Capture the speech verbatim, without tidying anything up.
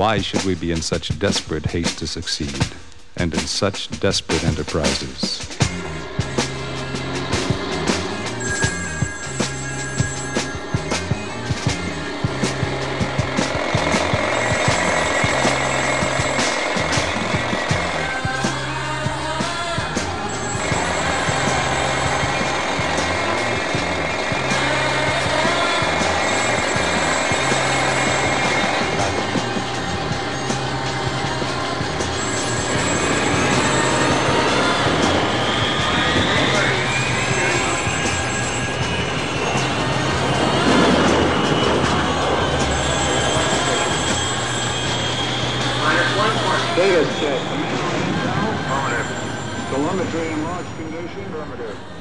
Why should we be in such desperate haste to succeed, and in such desperate enterprises? Data check. Affirmative. Telemetry in launch condition. Affirmative.